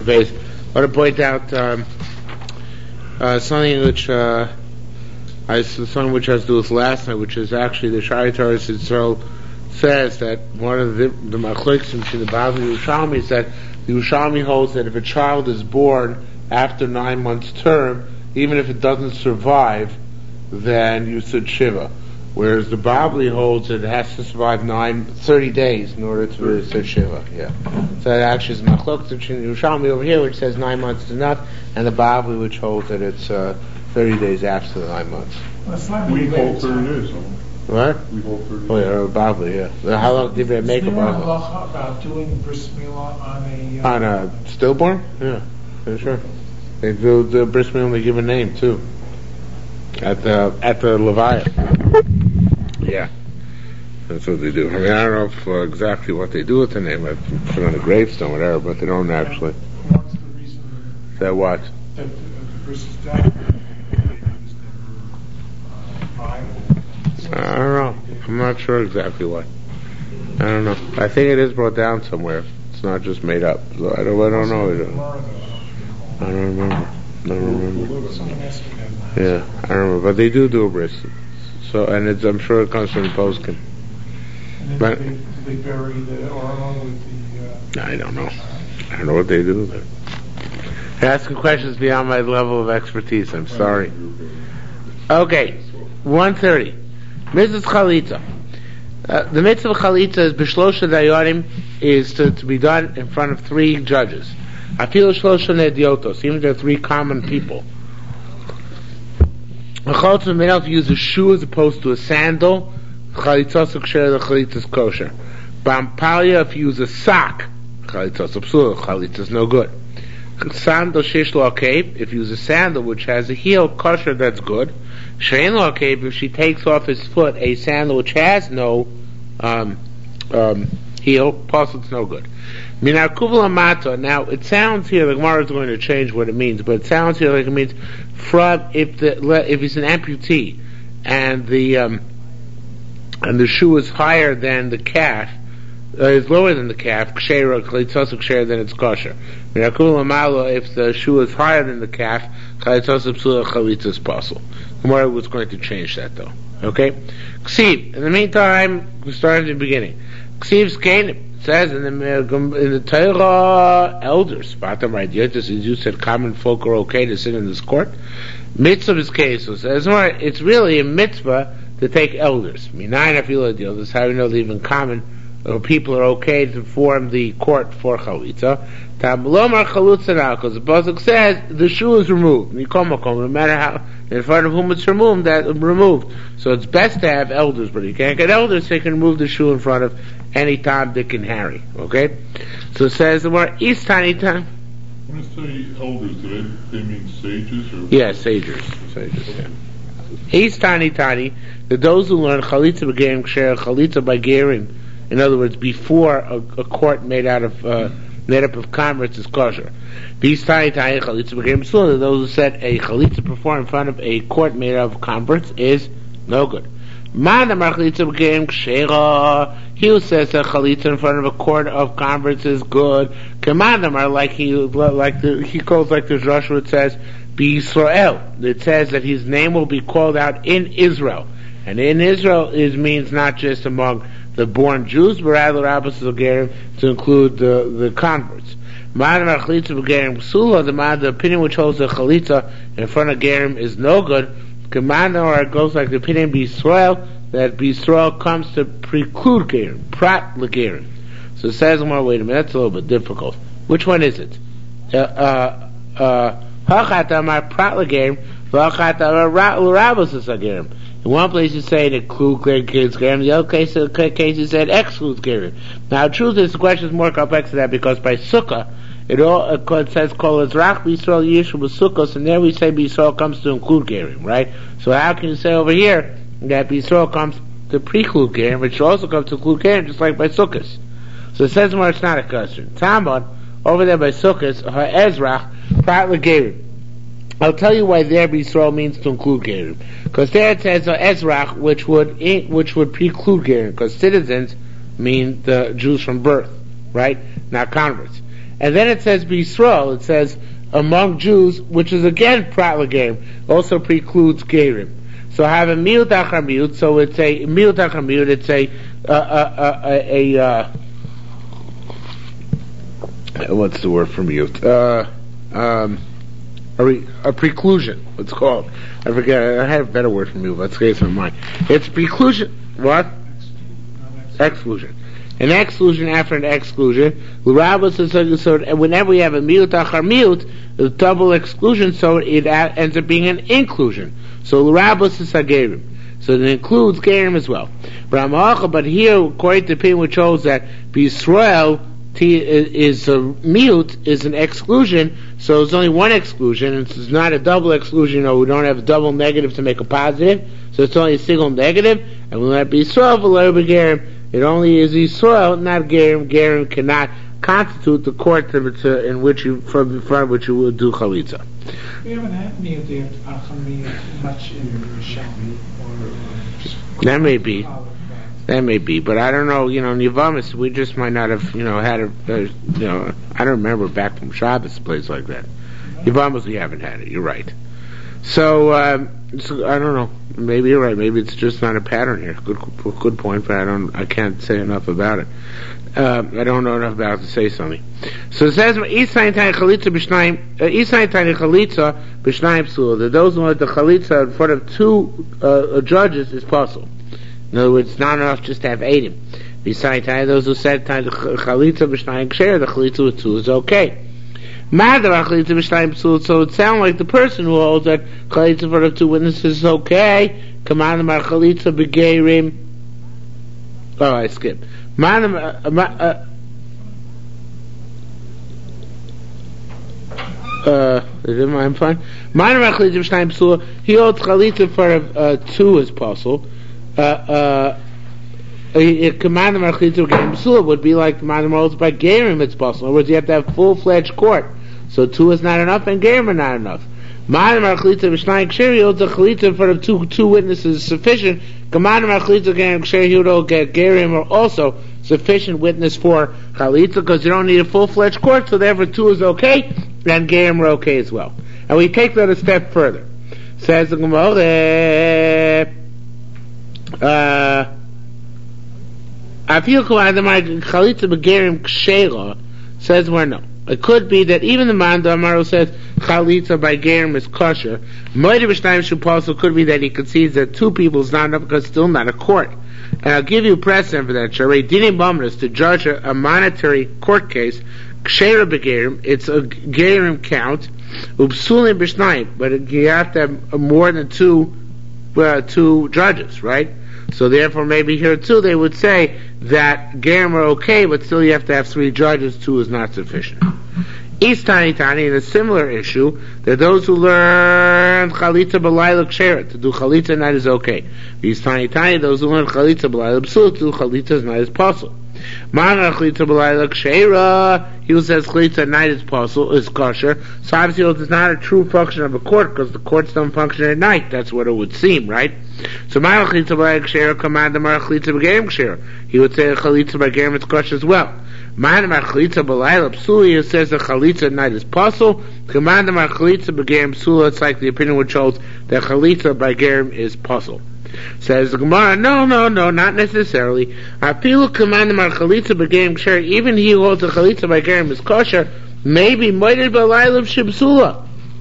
base. I want to point out something which something which has to do with last night, which is actually the Shari Torah Yisrael says that one of the machlokes between the Bavli and the Yerushalmi is that the Yerushalmi holds that if a child is born after 9 months term, even if it doesn't survive, then you said Shiva. Whereas the Bavli holds that it has to survive 30 days in order to say Shiva. Yeah. So that actually is machlokes between the Yerushalmi over here, which says 9 months is enough, and the Bavli, which holds that it's 30 days after the 9 months. We hold 30 days. What? We hold 30 days. Oh yeah, Bavli, yeah. How long did they make a Bavli? Is there a halacha about doing bris milah on a stillborn? Yeah, sure. They do the bris milah and they give a name too. At the Levaya. Yeah. That's what they do. I mean, I don't know if, exactly what they do with the name. I put it on a gravestone, whatever, but they don't actually. What's the reason? That what? That the bris is down. I don't know. I'm not sure exactly why. I don't know. I think it is brought down somewhere. It's not just made up. So I don't know. I don't remember. Yeah, I don't remember. But they do a bris. So, and I'm sure it comes from the poskim. And but they bury the orma with the... I don't know. I don't know what they do there. Asking questions beyond my level of expertise. I'm sorry. Okay, 1:30. Mrs. Chalitza. The mitzvah of Chalitza is b'shlosha dayarim, is to be done in front of 3 judges. Afilu shlosha nediotos, even there are 3 common people. A Chalitza may not use a shoe as opposed to a sandal. Chalitza kosher, the Chalitza is kosher. Bampalia, if you use a sock, Chalitza psula, Chalitza is no good. Sandal shesh lo cape, if you use a sandal which has a heel, kosher, that's good. Shein lo cape, if she takes off his foot a sandal which has no heel, plus it's no good. Minar kuvel amata. Now it sounds here, the Gemara is going to change what it means, but it sounds here like it means from if he's an amputee and the shoe is higher than the calf, is lower than the calf, ksheira chalitzos ksheira, then it's kosher. Minar kuvel amala, if the shoe is higher than the calf, chalitzos psula, chalitzos pasul. Gemara was going to change that though. Okay? Ksiv. In the meantime, we started at the beginning. Ksiv's Kenim says in the Torah, elders, bottom right, as you said, common folk are okay to sit in this court. Mitzvah is case, so says, it's really a mitzvah to take elders. Minayin afilu deal. This is how we know that even common people are okay to form the court for chalitza. Tablomar chalutza now, because the pasuk says the shoe is removed. No matter how, in front of whom it's removed. So it's best to have elders, but you can't get elders, so you can remove the shoe in front of any Tom, Dick, and Harry. Okay? So it says the word East Tiny Time. When you say elders, do they mean sages? Or yeah, sages, yeah. East Tiny, those who learn Chalitza B'Gerim Ksher, Chalitza by Gerim, in other words, before a court made up of converts is kosher. These Tiny Chalitza B'Gerim Psula, those who said a Chalitza performed in front of a court made up of converts is no good. He who says that chalitza in front of a court of converts is good. Kamandamar, he calls like the Joshua, it says, Be Yisrael. It says that his name will be called out in Israel. And in Israel means not just among the born Jews, but rather Rabbis Gerim to include the converts. The opinion which holds that chalitza in front of Gerim is no good. Commander, or it goes like the opinion B'Yisrael, that B'Yisrael comes to preclude Gerim, prat legerim. So it says more, wait a minute, that's a little bit difficult. Which one is it? Hachat amar prat legerim, v'hachat amar rabos legerim. In one place you say it includes Gerim, the other case you said excludes Gerim. Now, the truth is, the question is more complex than that, because by Sukkah, it says Kol Ezrach B'Yisrael Yishu B'Sukkos, and there we say B'Yisrael comes to include Gerim, right? So how can you say over here that B'Yisrael comes to preclude Gerim, which also comes to include Gerim, just like by Sukkos? So it says more, it's not a question. Talmud, over there by Sukkos, Ezrach, Prat Gerim. I'll tell you why there B'Yisrael means to include Gerim. Because there it says Ezrach, which would preclude Gerim, because citizens mean the Jews from birth, right? Not converts. And then it says B'Yisrael, it says among Jews, which is again Prat L'Gerim, also precludes Gerim. So I have a miut achar miut, so it's a miut achar miut, it's what's the word for miut? A preclusion, it's called. I forget, I had a better word for miut, but it's escapes my mind. It's preclusion, what? Exclusion. An exclusion after an exclusion. So whenever we have a miut achar miut, a double exclusion, so it ends up being an inclusion. So l'rabos is hagerim. So it includes gerim as well. But here, according to Pin, which shows that B'Yisrael is a miut, is an exclusion, so it's only one exclusion, and it's not a double exclusion, we don't have a double negative to make a positive, so it's only a single negative, and when that B'Yisrael v'lo b'gerim, it only is Yisrael, not gerim. Gerim cannot constitute the court in which you, from which you would do chalitza. We haven't had miut achar miut much in Yerushalmi or That may be. That may be, but I don't know, in Yavamis, we just might not have, had I don't remember back from Shabbos, a place like that. Yavamis, we haven't had it, you're right. So I don't know, maybe you're right, maybe it's just not a pattern here. Good point, but I can't say enough about it. I don't know enough about it to say something. So it says, Isayin Tani Chalitza Psula, that those who want the Chalitza in front of two judges is possible. In other words, it's not enough just to have Eidim. Besides, those who said the Chalitza B'Shnayim Ksher, the Chalitza with two is okay. So it sounds like the person who holds that Chalitza in front of two witnesses is okay. Command Mar Chalitza B'Geirim. Oh, I skipped. I'm fine. He holds Chalitza in front of two as possible. Command Marchitza Gerim Psula would be like command holds by Gerim it's possible. In other words, you have to have full-fledged court. So two is not enough and Gerim are not enough. Command Marchitza B'Shnayim Ksher, he holds a Chalitza in front of two witnesses is sufficient. Command Marchitza Gerim Ksher, he would get Gerim are also sufficient witness for Chalitza because you don't need a full-fledged court, so therefore two is okay and Gerim are okay as well. And we take that a step further. Says the Gemara, I feel Chalitza B'Gerim Kshera says where no. It could be that even the man Amaro says Chalitza by Gerim is kosher. Moed B'Shnayim Shupasel could be that he concedes that two people is not enough because it's still not a court. And I'll give you precedent for that. Sharei Dinim Bamras to judge a monetary court case. Kshera B'Gerim, it's a Gerim count. Upsulim B'Shnayim, but you have to have more than two judges, right? So therefore, maybe here too, they would say that Gerim are okay, but still you have to have three judges, two is not sufficient. East Tani Tani, in a similar issue, that those who learn Chalitza B'Layla Kshera, to do Chalitza night is okay. East Tani Tani, those who learn Chalitza B'Layla B'Sul, to do Chalitza night is possible. Mana Chalitza B'Layla Kshera, he who says Chalitza night is possible, is kosher, so obviously it's not a true function of a court, because the courts don't function at night, that's what it would seem, right? So Mana Chalitza B'Layla Kshera, command Mana Chalitza B'Gerim Kshera, he would say Chalitza B'Gerim is kosher as well. Mana Chalitza B'Layla Psula, he says the Chalitza night is possible, command Chalitza B'Gerim Psula, it's like the opinion which holds that Chalitza B'Gerim is possible. Says the Gemara, no, not necessarily. Afilu command Chalitza B'Gerim Kshera, even he who holds the Chalitza B'Gerim is kosher, maybe Moeded B'Layla Shibsula.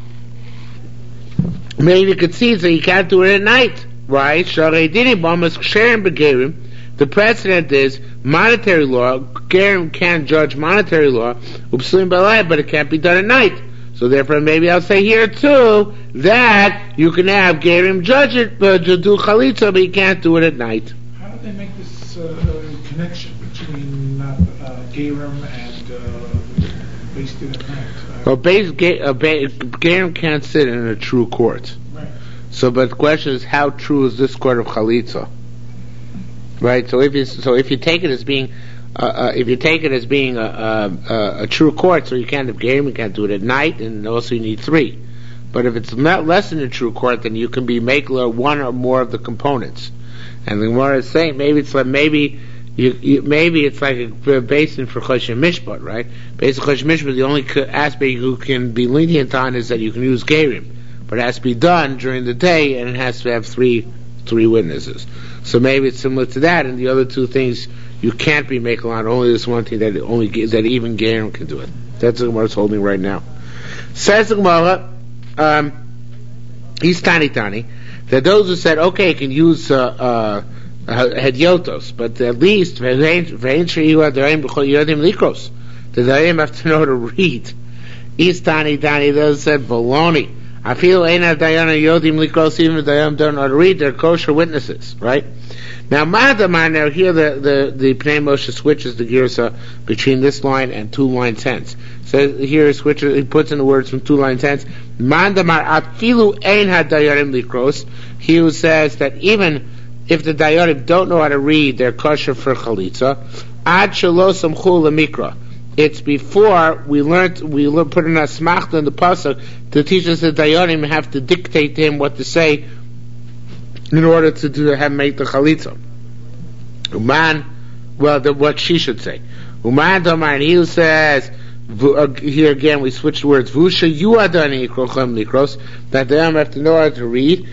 Maybe he concedes that he can't do it at night, right? Sharei Dinim Bamras Ksherim B'Gerim. The precedent is monetary law. Gerim can't judge monetary law, Upsulim B'Layla, but it can't be done at night. So therefore, maybe I'll say here too that you can have Gerim judge it, but to do Chalitza, but you can't do it at night. How do they make this connection between Gerim and based at night? Well, Gerim can't sit in a true court. Right. So, but the question is, how true is this court of Chalitza? Right. So if you take it as being a true court, so you can't have Gerim, you can't do it at night, and also you need three. But if it's not less than a true court, then you can be Mekler one or more of the components. And the Gemara is saying maybe maybe it's like a basin for Choshen Mishpat, right? Basin Choshen Mishpat, the only aspect you can be lenient on is that you can use Gerim, but it has to be done during the day, and it has to have three witnesses. So maybe it's similar to that, and the other two things you can't be making on. Only this one thing that even Gerim can do it. That's what Gemara is holding right now. Says the Gemara, he's Tani, that those who said, okay, you can use Hedyotos, but at least the Dayanim have to know to read. He's Tani, those said, baloney. I feel ain't a Dayana Yodim Likros, even if Dayanim don't know to read, they're kosher witnesses, right? Now, Madamar, now here the Pnei Moshe switches the Girsa between this line and 2 lines hence. So here he puts in the words from 2 lines hence. Madamar afilu ein hadayarim likros. He who says that even if the dayarim don't know how to read, they're kosher for chalitza. Ad shelo samchu lemikra. It's before we put in a smachta in the pasuk to teach us that dayarim have to dictate to him what to say in order to make the chalitza. What she should say. Uman Damar, and he says, here again we switch the words, Vusha yuadani ikrochem likros, that they have to know how to read,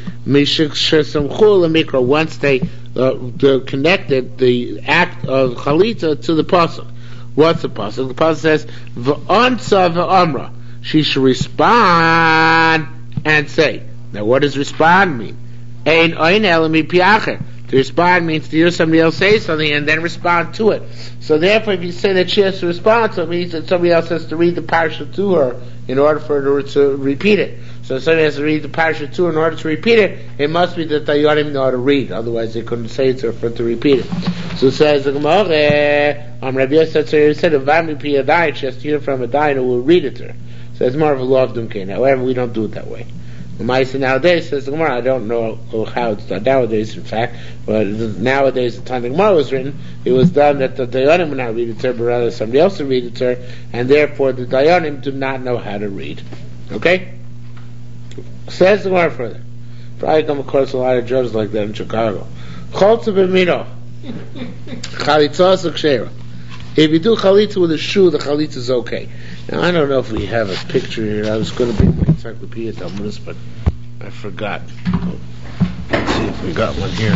once they connected the act of chalitza to the pasuk. What's the pasuk? The pasuk says, V'ansa v'amra, she should respond and say. Now what does respond mean? Ein elami piacher. To respond means to hear somebody else say something and then respond to it. So therefore, if you say that she has to respond, so it means that somebody else has to read the parasha to her in order for her to repeat it. So if somebody has to read the parasha to her in order to repeat it, it must be that they don't know how to read. Otherwise, they couldn't say it to her for to repeat it. So it says the Gemara, Rabbi Yosef said, "If she has to hear from a dayan who will read it to her." So it's more of a law of Dumkein. However, we don't do it that way. The Maisa nowadays, says the Gemara, I don't know how it's done nowadays, in fact, but nowadays, the time the Gemara was written, it was done that the Dayanim would not read it to her, but rather somebody else would read it to her, and therefore the Dayanim do not know how to read. Okay? Says the Gemara further. Probably come across a lot of judges like that in Chicago. Choltza b'mino. Chalitza s'kshera. If you do chalitza with a shoe, the chalitza is okay. Now, I don't know if we have a picture here. I was going to bring my encyclopedia Talmudis, but I forgot. Let's see if we got one here.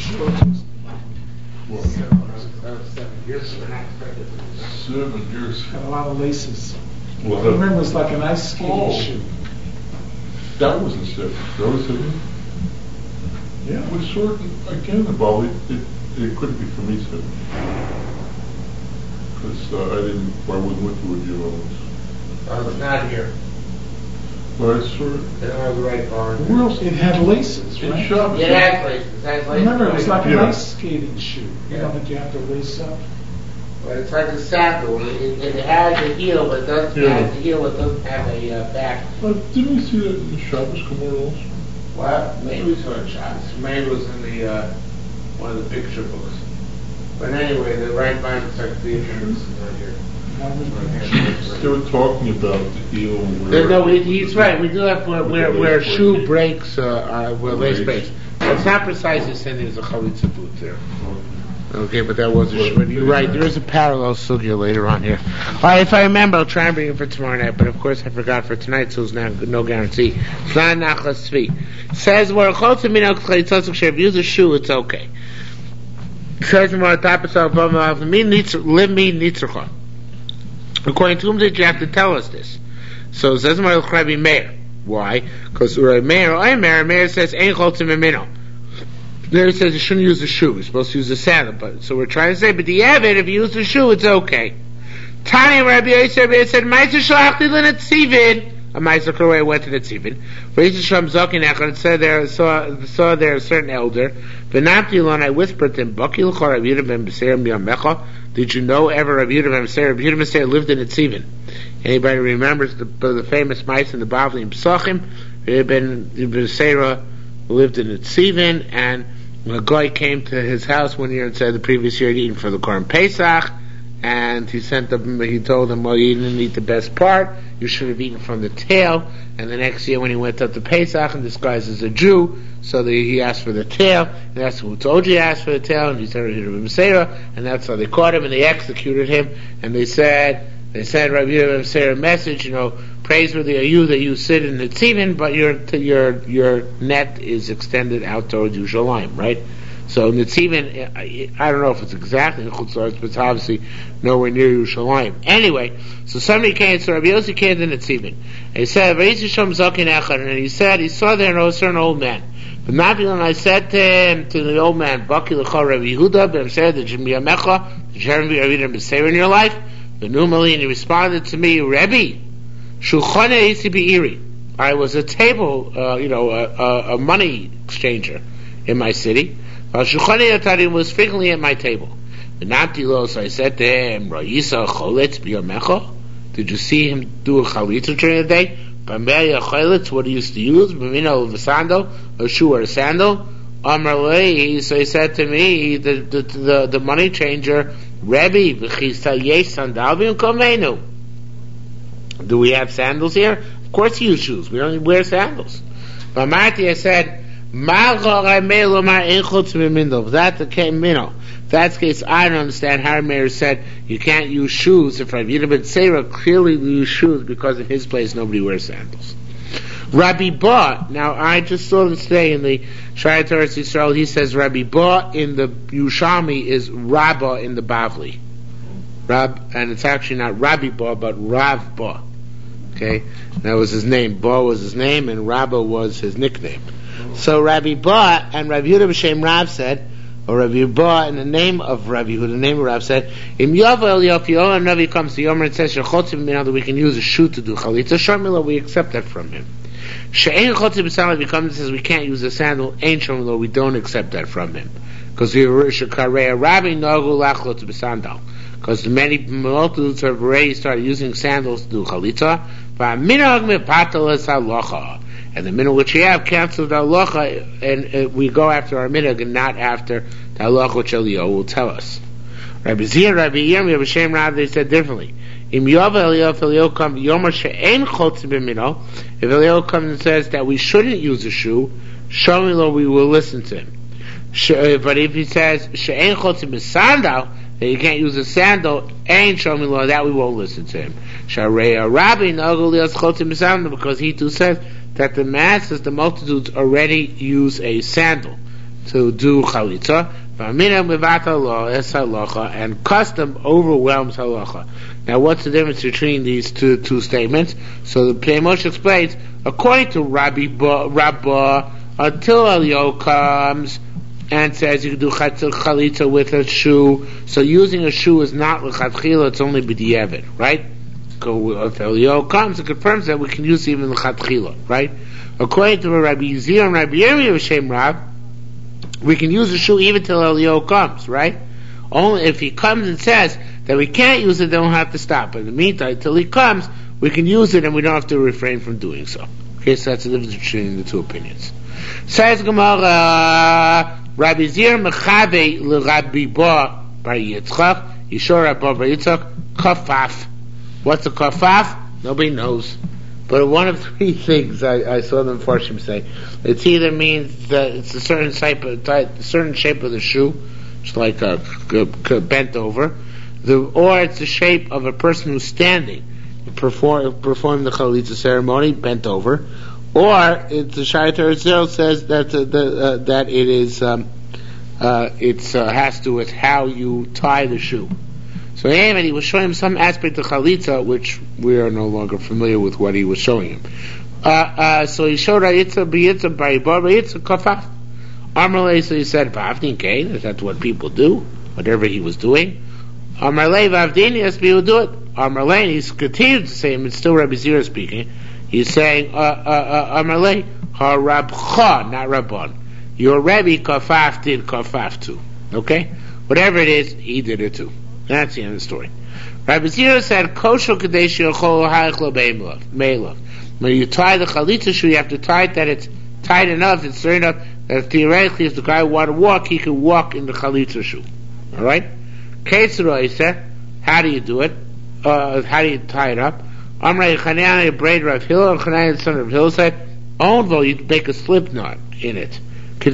7 years. Had a lot of laces. I Well, remember it was like an ice skating shoe. that wasn't 7. That was 7. Yeah. It was sort of, again, it couldn't be for me 7. Because I wasn't with you with you. It's not here. Well, it's sort of, They don't have the right barn. where else? It had laces, In right? shop. Yeah, it has laces. It has laces. Remember, it was like an Yeah. ice skating shoe. You know that you have to lace up. But it's like a sandal. It has a heel, but it doesn't have the heel. It doesn't have a back. Didn't we see that in the Shabbos Gemara also? Well, maybe we saw it shots. Maybe it was in the one of the picture books. But anyway, the right barn encyclopedia is not here. They were talking about the heel where... No, he's right. We do have where shoe breaks, where lace breaks. It's not precisely saying there's a chalitza boot there. Okay, but that was a shoe. You're right. There is a parallel sugya later on here. All right, if I remember, I'll try and bring it for tomorrow night. But of course, I forgot for tonight, so there's no guarantee. Says where if you use a shoe, it's okay. Says more top of according to whom did you have to tell us this? So it says Rabbi Meir. Why? Because Meir says Ein Choltzim Mimino. There it says you shouldn't use the shoe. You're supposed to use the sandal. But so we're trying to say, but the Evid, if you use the shoe, it's okay. Tani Rabbi Yosef said, "Ma'aser shalachti l'netzivin." A Ma'aser Korei went to the tzivin. V'yisrael Shem Zokin Echad said saw there a certain elder. V'namti lon, I whispered to him, "Baki l'chor Rabbi Yehuda ben Beseir miyamecha." Did you know ever Rabbi Yehuda ben Beseir? Rabbi Yehuda ben Beseir lived in the tzivin. Anybody remembers the famous mice in the Bavli in Pesachim? Rabbi ben Beseir lived in the tzivin, and a guy came to his house one year and said the previous year he'd eaten for the Korban Pesach, and he told him, well, you didn't eat the best part, you should have eaten from the tail. And the next year when he went up to Pesach and disguised as a Jew, so he asked for the tail, and that's who told you he asked for the tail, and he said and that's how they caught him and they executed him. And they said Rabbi Yehuda a message, praiseworthy are you that you sit in the Tzivin, but your net is extended out towards Yerushalayim, right? So Netzivin, I don't know if it's exactly in Chutz La'aretz, but it's obviously nowhere near Yerushalayim. Anyway, so somebody came, so Rabbi Yossi came to Netzivin, and he said, and he said, he saw there a certain old man. But Nabilan, I said to him, to the old man, Baki l'cha Rabbi Yehuda, but I said, the Jemiyamecha, the Jeremy Rabbi B'Seir in your life, but Numali, and he responded to me, Rebbe, Shulchane Isi Be'iri, I was a table, a money exchanger in my city. Shulchane Atarim was frequently at my table. So I said to him, Ra'isa Choletz B'Yamecha, did you see him do a chalitza during the day? B'Meya Choletz, what he used to use, B'Mino of a sandal, a shoe or a sandal. Amarlei, so he said to me, the money changer, Rebbe, V'chisa Yesh Sandal B'Yom do we have sandals here? Of course you use shoes. We only wear sandals. But Marty, I said, that's the case, that's the case, I don't understand how Meir said you can't use shoes. If Rabbi Yehuda ben Seira clearly used shoes because in his place nobody wears sandals. Rabbi Ba, now I just saw this today in the Shai Torah Yisrael, he says Rabbi Ba in the Yushami is Rabbah in the Bavli. And it's actually not Rabbi Ba, but Rav Ba. Okay? That was his name. Ba was his name, and Rabbah was his nickname. So Rabbi Ba and Rabbi Yehuda b'Shem Rav said, or Rabbi Ba in the name of Rabbi Yehuda, the name of Rav said, Im Yavel Yofi, and Navi comes to Yomer and says, Shechotzim that we can use a shoe to do chalitza, Shomila, we accept that from him. She'ein Chotzim b'Sandal, he comes and says we can't use a sandal, Ein Shomila, we don't accept that from him. Because we Shekarei Rabbi Nagu Lachlot b'Sandal. Because many multitudes have already started using sandals to do chalitza. And the minhag which we have canceled the halacha, and we go after our minhag and not after the halacha which Eliyahu will tell us. Rabbi Zia, Rabbi Yirmiyah, B'Shem Rav, they said differently. If Eliyahu comes and says that we shouldn't use a shoe, Shomilo, we will listen to him. But if he says she'ein chotzim b'sandal, that you can't use a sandal, ain't Shomilo, that we won't listen to him. Sharei Rabbi nagul lias chotzim b'sandal, because he too says that the masses, the multitudes, already use a sandal to do chalitza. And custom overwhelms halacha. Now, what's the difference between these two statements? So the Pnei Moshe explains, according to Rabbi until Eliyahu comes and says you can do chalitza with a shoe, so using a shoe is not l'chatchila, it's only b'di'evet, right? If Eliyahu comes, it confirms that we can use even l'chatchila, right? According to Rabbi Zia and Rabbi Yirmiyah B'Shem Rav, we can use a shoe even till Eliyahu comes, right? Only if he comes and says that we can't use it, then we'll have to stop. But in the meantime, till he comes, we can use it and we don't have to refrain from doing so. Okay, so that's the difference between the two opinions. Says Gemara, Rabbi Zir Mechabe l'Rabbi Ba Bar Yitzchak, Yishor Rabbi Bar Yitzchak, Kafaf. What's a Kafaf? Nobody knows. But one of three things I saw them Farshim say. It either means that it's a certain shape of the shoe, it's like a bent over, or it's the shape of a person who's standing, perform the chalitza ceremony bent over, or it's the Shai Torah Yisrael says that that it is has to do with how you tie the shoe. So anyway, he was showing him some aspect of chalitza, which we are no longer familiar with what he was showing him. So he showed Ra'itza b'Yitza b'Yibar b'Yitza kafaf. Amarlei, so he said, Vavdin Kain, that's what people do, whatever he was doing. Amarlei Vavdin, yes, people do it. Amarlei, and he's continued to say, and it's still Rabbi Zira speaking, he's saying, Amarlei, ha-Rabcha, not Rabban. Your Rebbe kafaf did kafaf too. Okay? Whatever it is, he did it too. That's the end of the story. Rabbi Zira said, Kosher Kadesh Yochol Ha'echlo Me'elav. When you tie the chalitza shoe, you have to tie it that it's tight enough, it's straight enough, that theoretically if the guy wanted to walk, he could walk in the chalitza shoe. Alright? Ketzro, he said, How do you do it? How do you tie it up? Amrei Chananya braid Rav Hillel, Chananya son of Hillel said, though you make a slip knot in it. So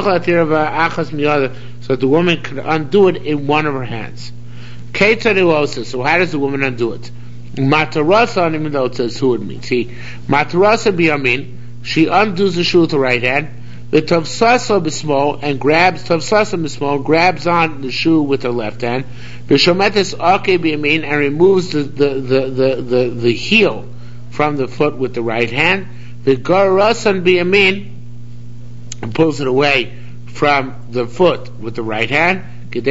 that the woman could undo it in one of her hands. So how does the woman undo it? Matarasa, even though it says who it means. See, Matarasa biyamin, she undoes the shoe with the right hand. The Tavsasa bismol and grabs Tavsasa bismol, grabs on the shoe with her left hand. The Shometes ake biyamin and removes the heel from the foot with the right hand. The Garasan biyamin and pulls it away from the foot with the right hand. In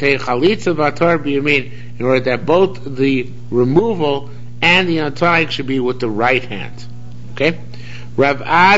order that both the removal and the untying should be with the right hand. Okay? Rav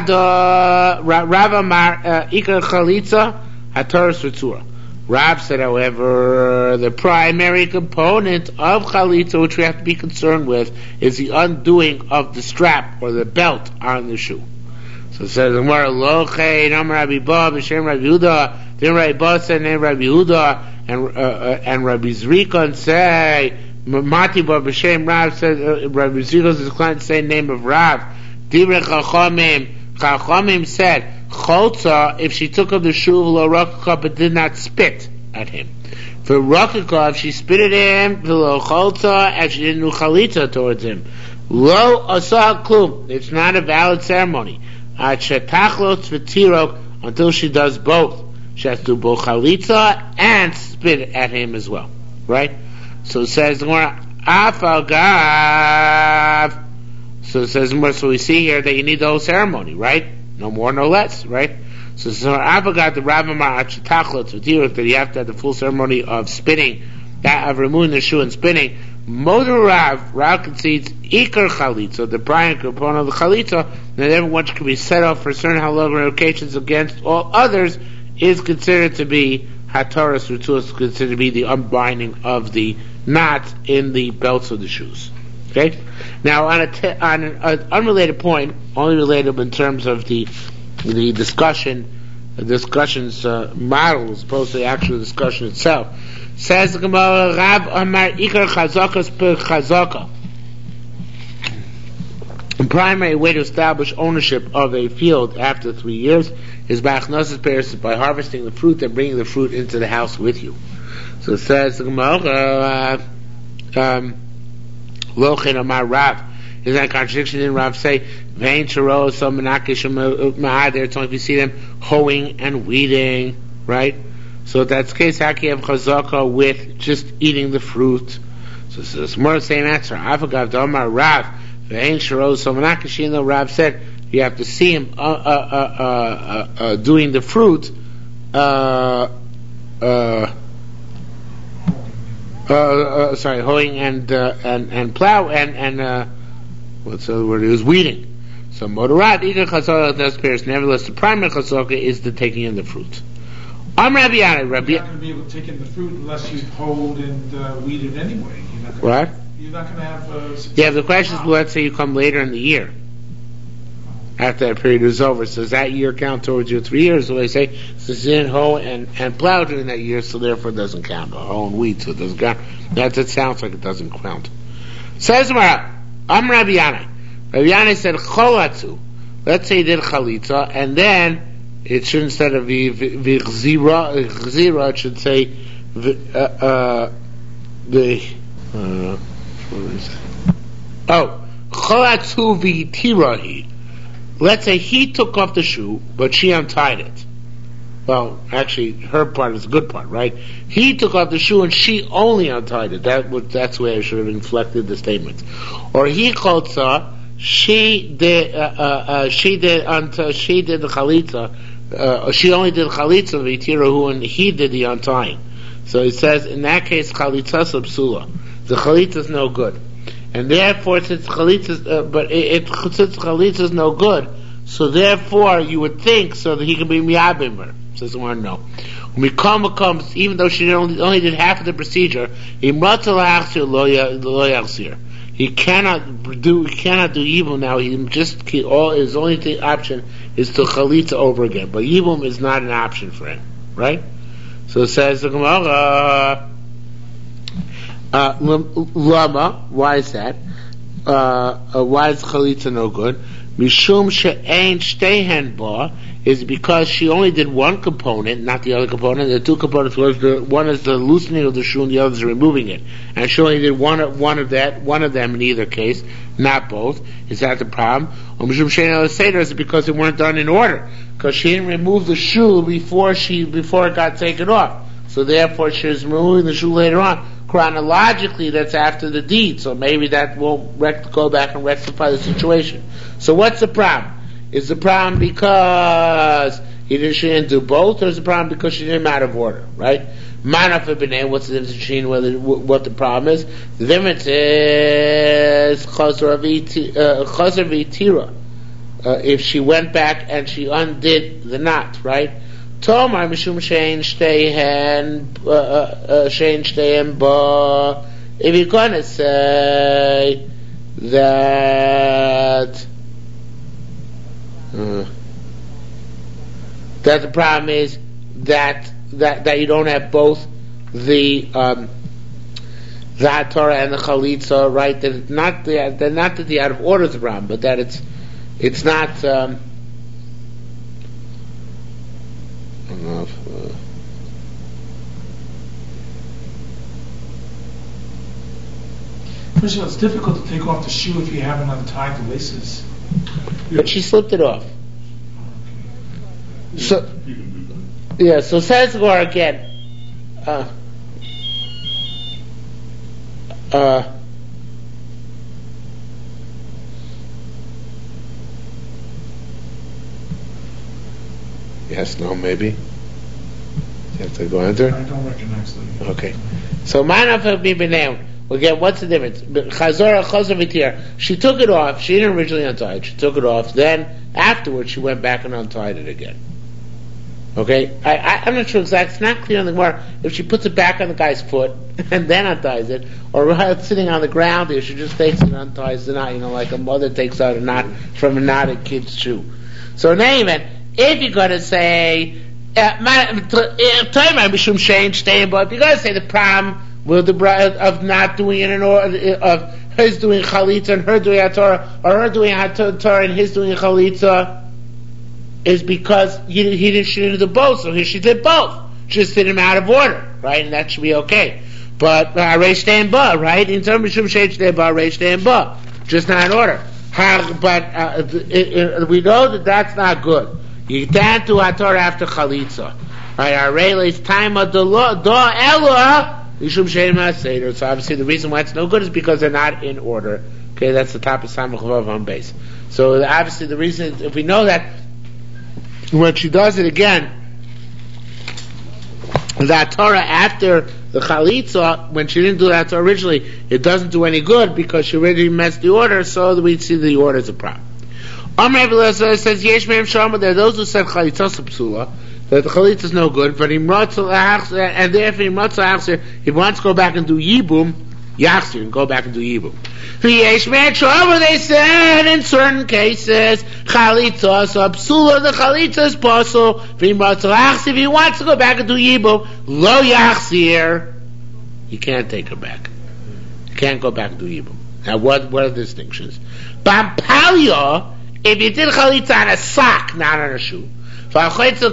Amar Ikar Chalitza Hataras Ritzura. Rav said, however, the primary component of Chalitza, which we have to be concerned with, is the undoing of the strap or the belt on the shoe. So it says, Lo Chei Nam Rabbi Ba B'Shem Rabbi Yehuda. Then Rabbi Ba said, name Rabbi Yehuda, and Rabbi Zrikon say, Mati Ba B'Shem Rav said, Rabbi Zrikon is inclined to say the name of Rav. Divrei Chachamim said, Cholza, if she took of the shoe of Lo Rakaka but did not spit at him. For Rakaka, if she spit at him, Lo Cholza, and she didn't do Chalitza towards him. Lo Asa Klum, it's not a valid ceremony. Until she does both. She has to do both Chalitza and spit at him as well. Right? So it says more Afal Gav. So it says more, so we see here that you need the whole ceremony, right? No more, no less, right? So Afal Gav the Rav Amar Achetachlot that you have to have the full ceremony of spitting, that of removing the shoe and spitting. Moder Rav concedes Iker Chalitza, the primary component of the Chalitza, that everyone can be set off for certain halachic occasions against all others, is considered to be Hataras Ritzua, considered to be the unbinding of the knots in the belts of the shoes. Okay? Now, on an unrelated point, only related in terms of the discussion's model as opposed to the actual discussion itself. Says the Gemara, Rav Amar Ikar Chazakas per Chazaka. The primary way to establish ownership of a field after 3 years is by Achnosas Peres, by harvesting the fruit and bringing the fruit into the house with you. So it says the Gemara, Lochin Amar Rav. Is that a contradiction? Didn't Rav say, Vein Sharo, so Menakish Ma'adir, it's only if you see them hoeing and weeding, right? So that's the case, how can you have chazaka with just eating the fruit? So it's more the same answer. Afagav Damar Rav, Ve'en Sharo, so Menakashino, Rav said, you have to see him doing the fruit, hoeing and plow, and what's the other word? It was weeding. So Modorat, Ika Chazaka, that's Paris. Nevertheless, the primary chazaka is the taking in the fruit. I'm Rabbi Yana. You're not going to be able to take in the fruit unless you've hoed and weeded anyway. What? You're not going to have. The question is, let's say you come later in the year, after that period is over. So does that year count towards your 3 years? So they say, since you didn't hoe and plow during that year, so therefore it doesn't count. Or hoe and weed, so it doesn't count. It sounds like it doesn't count. Says Mara, I'm Rabbi Yana. Rabbi Yana said, Cholatzu. Let's say you did Chalitza, and then it should, instead of V'chzira, it should say Cholatzu v'tirahi. Let's say he took off the shoe, but she untied it. Well, actually, her part is the good part, right? He took off the shoe and she only untied it. That's the way I should have inflected the statement. Or he chotza, she did the chalitza. She only did chalitza v'tirahu, and he did the untying. So he says, in that case, chalitza subsula. The chalitza is no good. And therefore, since chalitza is no good, so therefore you would think so that he can be miyabimer. Says the one, no. When Mikama comes, even though she only did half of the procedure, he cannot do evil now. His only option is to chalitza over again. But evil is not an option for him, right? So it says the Gemara, Lama, why is that? Why is chalitza no good? Mishum she'ein shtehen ba, is because she only did one component, not the other component. The two components was one is the loosening of the shoe and the other is removing it. And she only did one of them in either case, not both. Is that the problem? Or Mishum she'ein el seder, is because they weren't done in order. Because she didn't remove the shoe before it got taken off. So therefore she was removing the shoe later on. Chronologically, that's after the deed, so maybe that won't go back and rectify the situation. So what's the problem? Is the problem because she didn't do both, or is the problem because she did them out of order, right? What's the difference between what the problem is? The difference is chazer v'tira. If she went back and she undid the knot, right? Tomar mishum shein shtehen ba. If you're gonna say that the problem is that you don't have both the Torah and the chalitza, right? That it's not that the out of order is the problem, but that it's not. First of all, it's difficult to take off the shoe if you haven't untied the laces. But she slipped it off. Yeah, So, you can do that. yeah, so says the Gemara again. Yes, no, maybe. You have to go enter? I don't recognize them. Okay. So, Manaf be benamed. Again, what's the difference? Chazor v'tir. She took it off. She didn't originally untie it. She took it off. Then, afterwards, she went back and untied it again. Okay? I'm not sure exactly. It's not clear on the Gemara if she puts it back on the guy's foot and then unties it, or sitting on the ground, if she just takes it and unties the knot, like a mother takes out a knot from a knotted kid's shoe. So, in any event, if you're going to say, if you're going to say the problem with the of not doing it in order, of his doing chalitza and her doing Torah, or her doing Torah and his doing chalitza, is because she didn't do both, so here she did both. She just did them out of order, right? And that should be okay. But Reish Dein Ba, right? In terms of Mishum Shein Dein Ba, Reish Dein Ba, just not in order. But we know that that's not good. You can't do Torah after chalitza, right? Areilis time of the law, do ella. So obviously the reason why it's no good is because they're not in order. Okay, that's the top of Samach Vav on base. So obviously the reason, if we know that when she does it again, that Torah after the Chalitza, when she didn't do that originally, it doesn't do any good because she already messed the order, so we see the order is a problem. Amr says, Yesh Me'em Shama, there are those who said Chalitza Psula, that the chalitza is no good, but and therefore he wants to go back and do yibum, yachzir, and go back and do yibum. They said in certain cases, chalitza, so psula, the chalitza is possible. If he wants to go back and do yibum, lo yachzir, you can't take her back. You can't go back and do yibum. Now what are the distinctions? Bampalya, if you did chalitza on a sock, not on a shoe, and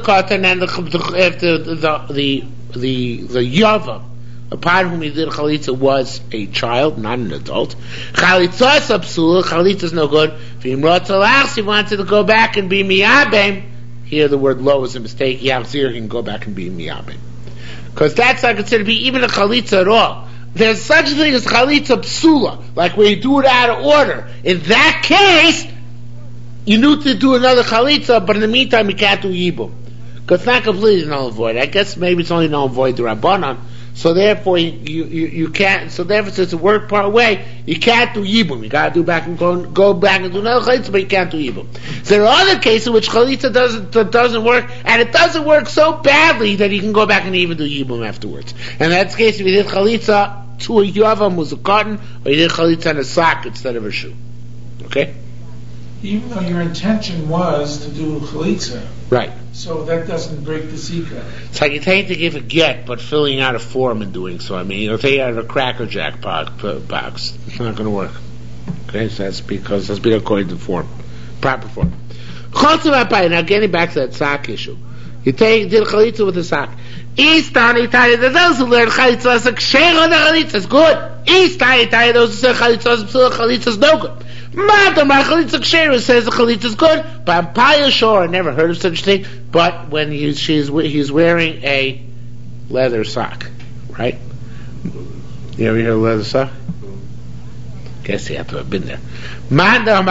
the yavam upon whom he did chalitza was a child, not an adult. Chalitza is psula. Chalitza is no good. If he wanted to go back and be miyabim, here the word lo is a mistake. Yachzir, he can go back and be miyabim, because that's not considered to be even a chalitza at all. There's such a thing as chalitza psula, like when you do it out of order. In that case, you need to do another chalitza, but in the meantime you can't do yibum, because it's not completely null and void. I guess maybe it's only null and void to Rabbanan. So therefore you can't. So therefore, since it worked part way, you can't do yibum. You got to do back and go back and do another chalitza, but you can't do yibum. So there are other cases in which chalitza doesn't work, and it doesn't work so badly that you can go back and even do yibum afterwards. And that's the case if you did chalitza to a yavam was a cotton, or you did chalitza on a sock instead of a shoe. Okay. even though your intention was to do chalitza, Right. so that doesn't break the zika. It's like you're taking to give a get, but filling out a form and doing so. I mean, you'll take it out of a Cracker Jack box. It's not going to work. Okay, so that's because that's been according to the form, proper form. Now getting back to that sock issue, you did chalitza with the sock. There's those who learn chalitza as a ksher on the chalitza is good. Those who say chalitza is no good. Madam, chalitza ksher says the chalitza is good, but I'm pious sure I never heard of such a thing. But when he's wearing a leather sock, right? You ever hear a leather sock? Guess you have to have been there. Madam,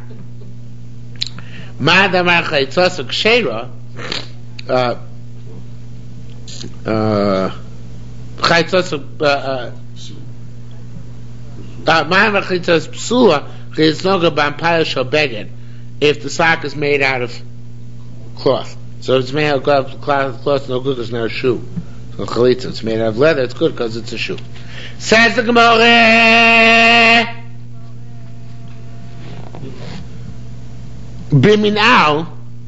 chalitza ksher. If the sock is made out of cloth, so if it's made out of cloth, no good because it's not a shoe. So chalitza, it's made out of leather, it's good because it's a shoe. Says the Gemara, Biminal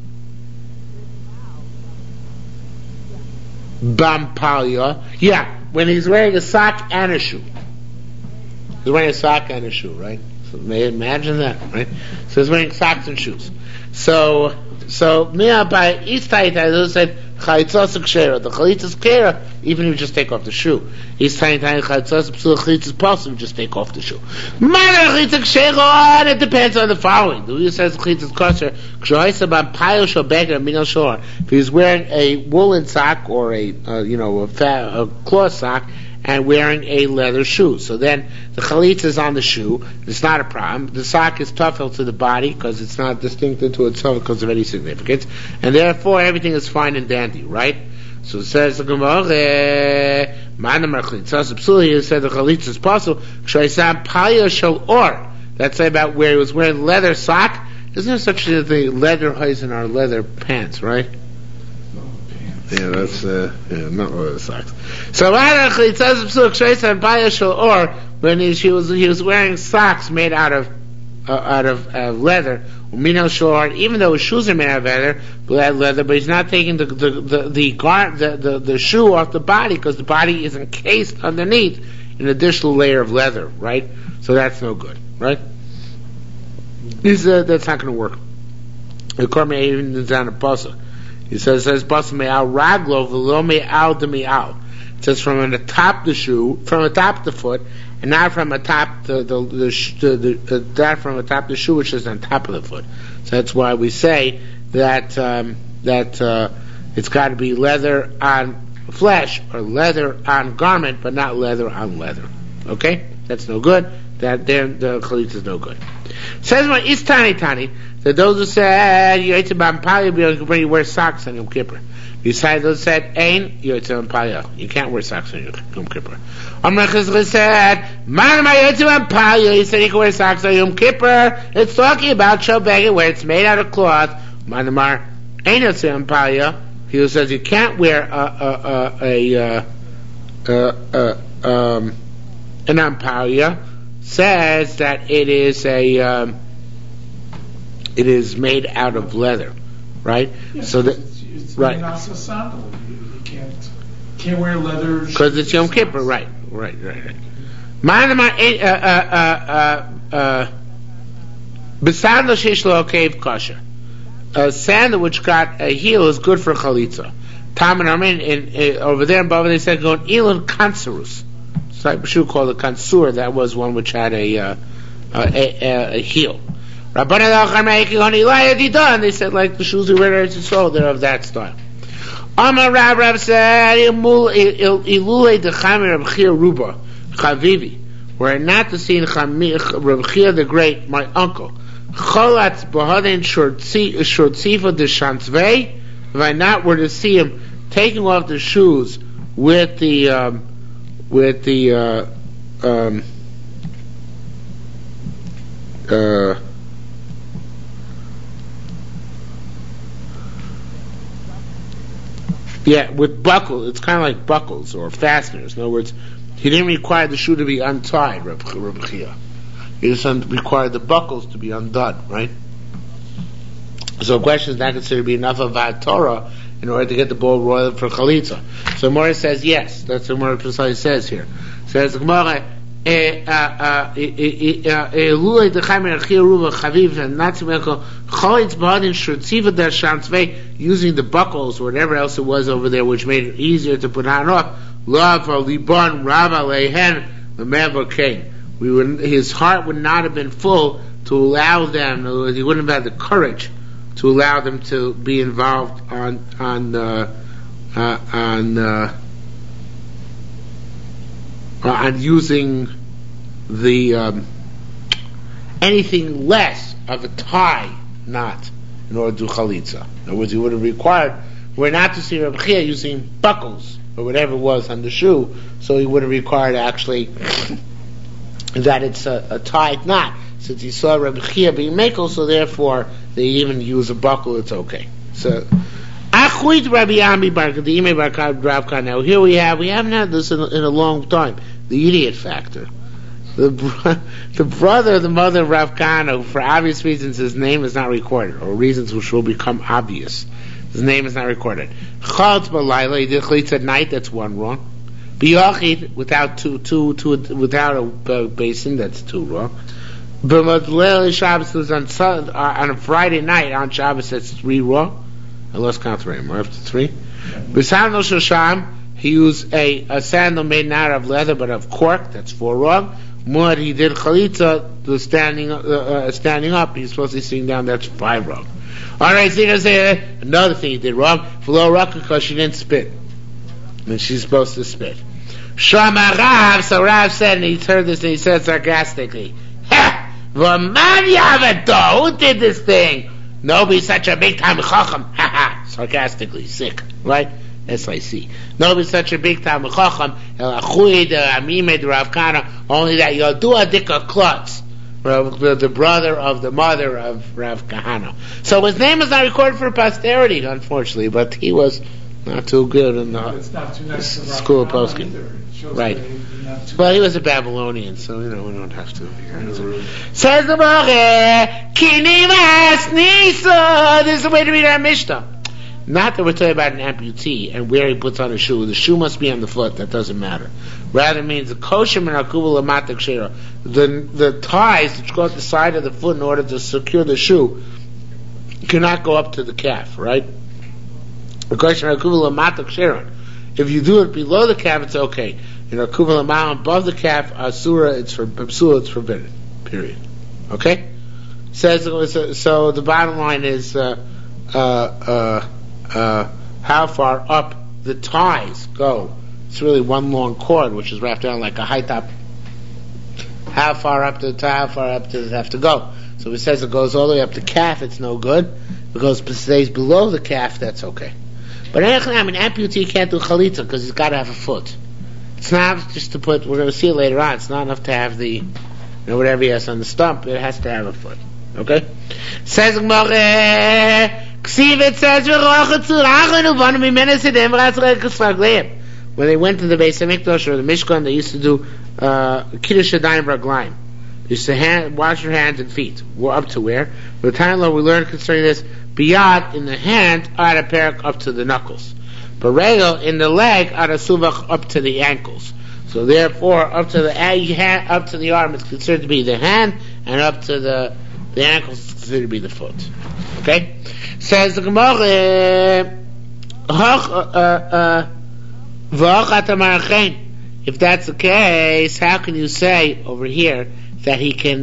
Bampalia. Yeah, when he's wearing a sock and a shoe. He's wearing a sock and a shoe, right? So imagine that, right? So he's wearing socks and shoes. So Mia by Eastai those said chalitza kshera. The chalitza is kshera even if you just take off the shoe. Eastai chalitza chalitza is possible if you just take off the shoe. Mana chalitza kshera, and it depends on the following. The Lord says chalitza is kosher. Kshoisa ban payos or beggar minal shor. If he's wearing a woolen sock or a cloth sock and wearing a leather shoe, so then the chalitza is on the shoe. It's not a problem. The sock is tufel to the body because it's not distinct into itself because of any significance, and therefore everything is fine and dandy, right? So it says the Gemara, "Manamar chalitza psuli." It said the chalitza is possible. Kshoisam paya shel or. That's about where he was wearing leather sock. Isn't there such a thing? Leather hosen are leather pants, right? Yeah, that's not leather socks. So or when he was wearing socks made out of leather, even though his shoes are made out of leather, but he's not taking the shoe off the body because the body is encased underneath an additional layer of leather, right? So that's no good, right? That's not going to work. The Korma even is on a pasuk. He says pasuk me'al raglo v'lo me'al de me'al. It says from the top of the shoe, from the top of the foot, and not from the top not from the top of the shoe, which is on top of the foot. So that's why we say that it's got to be leather on flesh or leather on garment, but not leather on leather. Okay, that's no good. That then the chalitza is no good. Says what is tani that those who said you wear socks on Yom Kippur. Besides those who said ain you can't wear socks on Yom Kippur. Amrachas said he said he can wear socks on Yom Kippur. It's talking about shobeged where it's made out of cloth. Manamar ain he who says you can't wear an ampalia says that it is made out of leather, right? Yes, so that it's right. Also sandal. You can't wear leather because it's Yom Kippur, right. Besandal sheshlo cave kosher. A sandal which got a heel is good for chalitza. Tam and Armin over there in Bava they said going elon kansurus. So I should call it kansur. That was one which had a heel. And they said like the shoes we wear at Yisrael, they're of that style. Amar Rav said ilule dechamir Rav Chia Ruba Chavivi, were not to see Rav Chia the Great, my uncle. Cholatz b'haden shortzifa de shantzvei. If I not were to see him taking off the shoes with the with buckles. It's kind of like buckles or fasteners. In other words, he didn't require the shoe to be untied, Rav Chia. He just required the buckles to be undone, right? So the question is not considered to be enough of a Torah in order to get the ball rolling for Chalitza. So Gemara says yes. That's what Gemara precisely says here. Says the Gemara, using the buckles or whatever else it was over there, which made it easier to put on off. His heart would not have been full to allow them. He wouldn't have had the courage to allow them to be involved on using the anything less of a tie knot in order to do chalitza. In other words, he would have required, we're not to see Rabbi Chia using buckles or whatever it was on the shoe, so he would have required actually that it's a tied knot. Since he saw Rabbi Chia being makel, so therefore they even use a buckle, it's okay. So Achwit Rabbi Ami Bar Kadime Bar Rabka. Now here we haven't had this in a long time. The idiot factor. The brother of the mother of Rav Kahana, for obvious reasons, his name is not recorded, or reasons which will become obvious. His name is not recorded. Chaltz Balayla, he did chalitza at night, that's one wrong. Biyachid, without without a basin, that's two wrong. B'madlel Shabbos was on a Friday night, on Shabbos, that's three wrong. I lost count three, more after three. B'sandal Shosham, he used a sandal made not of leather but of cork, that's four wrong. Mud, he did chalitza, standing up, he's supposed to be sitting down, that's five wrong. Alright, so you say another thing he did wrong, Flo Raka, because she didn't spit. And she's supposed to spit. Shama Rav, so Rav said, and he heard this and he said sarcastically, "Ha! V'man yavato, who did this thing? Nobody's such a big time chacham." Ha ha, sarcastically, sick, right? SIC. Nobody's such a big time chacham. El Achuid, Amimed, Rav Kahana, only that Yodua Dika Klutz, the brother of the mother of Rav Kahana. So his name is not recorded for posterity, unfortunately, but he was not too good in the school of posting. Right. Well, he was a Babylonian, so we don't have to. Says the Gemara, Kinimas Nisa. This is the way to read our Mishnah. Not that we're talking about an amputee and where he puts on a shoe. The shoe must be on the foot. That doesn't matter. Rather, it means the kosher and akuva lamatak shera. The ties which go up the side of the foot in order to secure the shoe cannot go up to the calf, right? The kosher and akuva lamatak shera. If you do it below the calf, it's okay. In akuva lamatak above the calf, asura, it's forbidden. Period. Okay. Says so. The bottom line is. How far up the ties go. It's really one long cord which is wrapped around like a high top. How far up to the tie, how far up does it have to go? So it says it goes all the way up to calf, it's no good. If it stays below the calf, that's okay. But an amputee can't do chalitza because he's got to have a foot. It's not just to put, we're going to see it later on, it's not enough to have the, whatever he has on the stump, it has to have a foot. Okay? Says Ksiv, it says, when they went to the Beis HaMikdash or the Mishkan, they used to do Kiddush Yadayim Raglayim. They used to wash your hands and feet. We're up to where? By the time we learned concerning this, Biyad in the hand, Ad HaPerak up to the knuckles. Regel in the leg, Ad HaSuvach up to the ankles. So therefore, up to the arm is considered to be the hand, and up to the ankles is considered to be the foot. Okay? Says the Gemara, if that's the case, how can you say over here that he can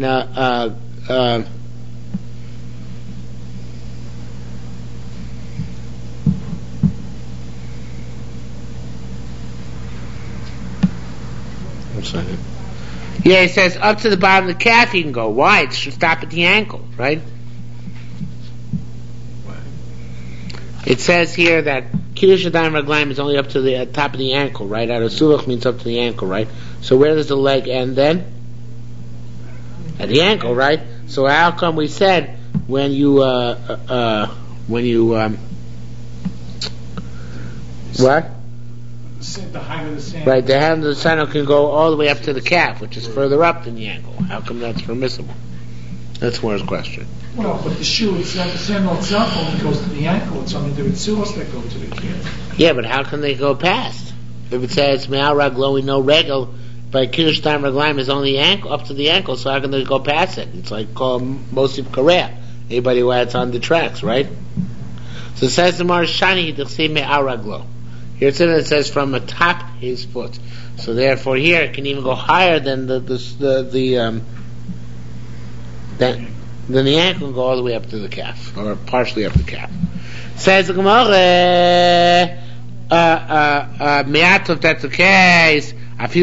yeah, he says up to the bottom of the calf he can go. Why? It should stop at the ankle, right? It says here that Kiddush Yadayim Raglayim is only up to the top of the ankle, right? Ad HaSuvach means up to the ankle, right? So where does the leg end then? At the ankle, right? So how come we said when you what? The height of the sandal. Right, the hand of the sandal can go all the way up to the calf, which is further up than the ankle. How come that's permissible? That's Gemara's question. Well, but the shoe itself, the sandal itself only goes to the ankle. It's only the tzulos that go to the calf. Yeah, but how can they go past? If it says me'al raglo, we know regel, but kiddush time raglaim is only ankle up to the ankle, so how can they go past it? It's like mosif korea. Anybody who adds on the tracks, right? So it says the Gemara shani d'chsi me'al raglo. Here it says from atop his foot. So therefore, here it can even go higher than the ankle, and go all the way up to the calf, or partially up the calf. Says the Gemara, if that's the case,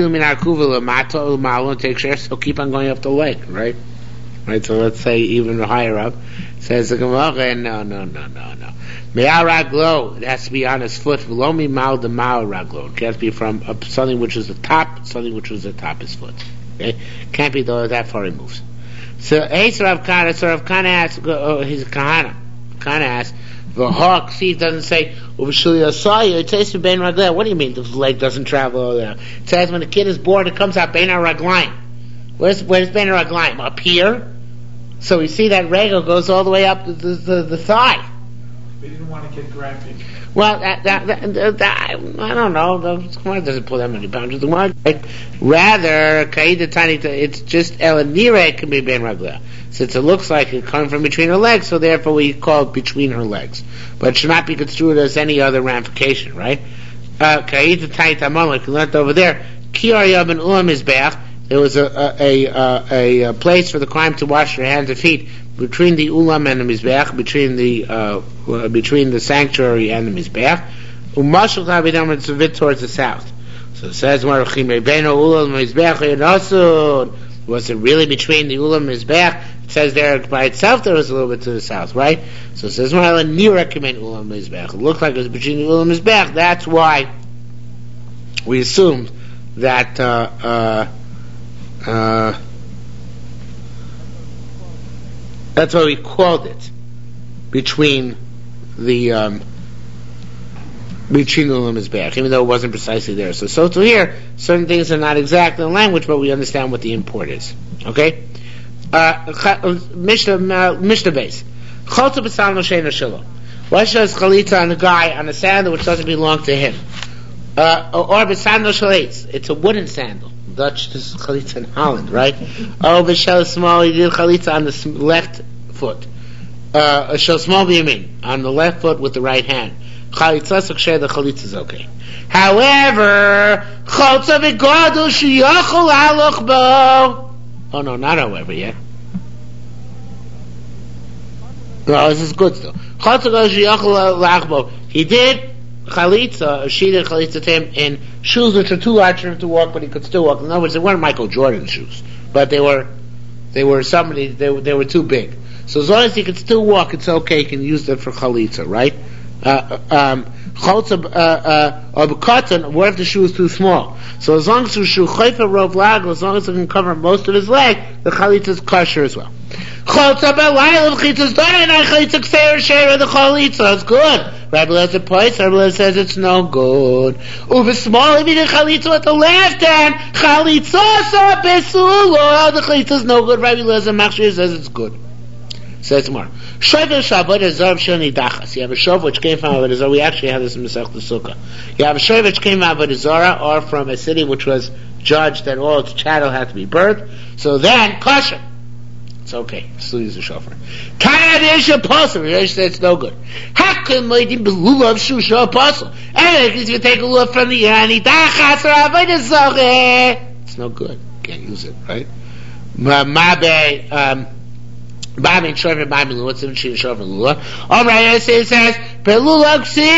so keep on going up the leg, right? Right. So let's say even higher up. Says the Gemara, no. Me'al raglo, it has to be on his foot. V'lo mi'mal de'mal raglo. It has to be from something which is the top, something which was the top of his foot. Okay, can't be though that far removed. So Rav Kana asks, he's a Kahana. Kahana asks, the hawk, see, it doesn't say, it says bein raglaim. What do you mean the leg doesn't travel over there? It says when the kid is born, it comes out bein raglaim. Where's bein raglaim? Up here? So we see that regel goes all the way up to the thigh. They didn't want to get graphic. Well, that I don't know. The Gemara doesn't pull that many boundaries. Rather, kaida tani, it's just elanira. It can be ben ragla, since it looks like it comes from between her legs. So therefore, we call it between her legs. But it should not be construed as any other ramification, right? Kaida tani tamon, like we learned over there. Kiyar yab and ulam is bath. There was a place for the crime to wash their hands and feet between the ulam and the mizbeach, between the sanctuary and the mizbeach. Umashal tavidam, it's a bit towards the south. So it says, was it really between the ulam and mizbeach? It says there by itself there was a little bit to the south, right? So it says, near recommend ulam mizbeach. It looked like it was between the ulam and mizbeach. That's why we assumed that that's why we called it between the ulam mizbeach, even though it wasn't precisely there. So to here, certain things are not exact in the language, but we understand what the import is. Okay? Mishnah base. Chalta b'sal noshein shelo. Why does chalitza on a guy on a sandal which doesn't belong to him? Or b'sal noshein. It's a wooden sandal. Dutch, this is chalitza in Holland, right? Oh, v'shel small, he did chalitza on the left foot. Shel small b'yamin, on the left foot with the right hand. Chalitza s'ksher, the chalitza is okay. However, chalitza v'gadu sheyachol haloch bo. Oh no, not however yet. No, this is good still. Chalitza v'gadu sheyachol haloch bo. He did chalitza, she did chalitza to him in shoes which are too large for him to walk, but he could still walk. In other words, they weren't Michael Jordan shoes, but they were too big. So as long as he could still walk, it's okay. He can use them for chalitza, right? Chalitza or cotton. What if the shoe is too small? So as long as the shoe chayfa rov lag, as long as it can cover most of his leg, the chalitza is kosher as well. Chalitza b'layla v'chitzas dayin chalitza kseir sheira the chalitza is good. Rabbi Lezer points. Rabbi Lezer says it's no good. Uva small, if you did chalitza with the left hand, chalitza sa besulo. The chalitza is no good. Rabbi Lezer Machshir says it's good. Says more. Shovel Shabbat Zarv Shani Dachas. You have a shov which came from Avodah Zarah. We actually have this in Masech Sukkah. You have a shov which came from Avodah Zarah or from a city which was judged that all its cattle had to be birthed. So then kosher. It's okay. Still use the shofar. Kadish apostle. You say it's no good. How can mighty belulav shusha apostle? And if you take a look from the Ani Dachas or Avodah Zarah, it's no good. Can't use it, right? Ba'amin shofar, ba'amin lula. What's the machine shofar lula? Alright, it says, Belula